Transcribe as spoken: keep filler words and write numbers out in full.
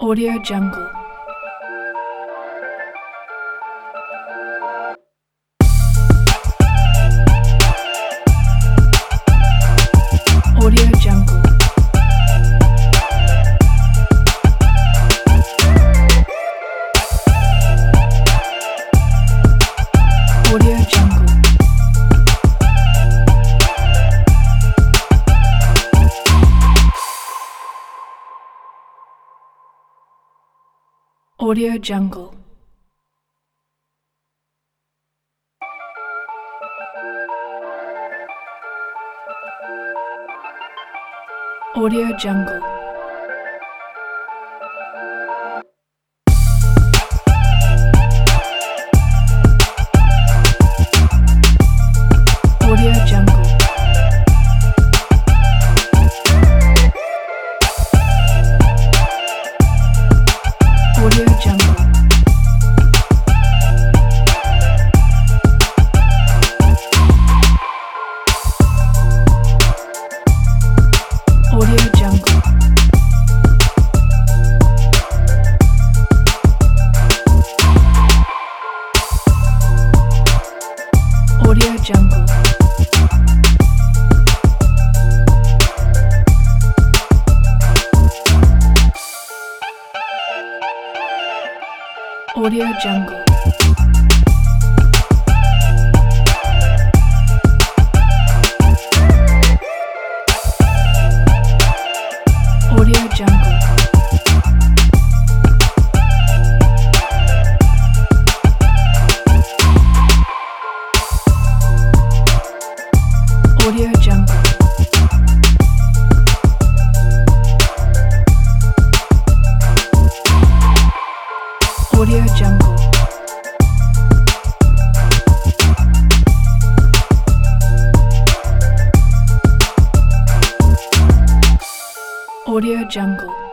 Audio Jungle. Audio Jungle. Audio Jungle. Audio Jungle. Audio Jungle. Audio Jungle. Audio Jungle. Audio Jungle. Audio Jungle. Audio Jungle. Audio Jungle. Audio Jungle. Audio Jungle. Audio Jungle.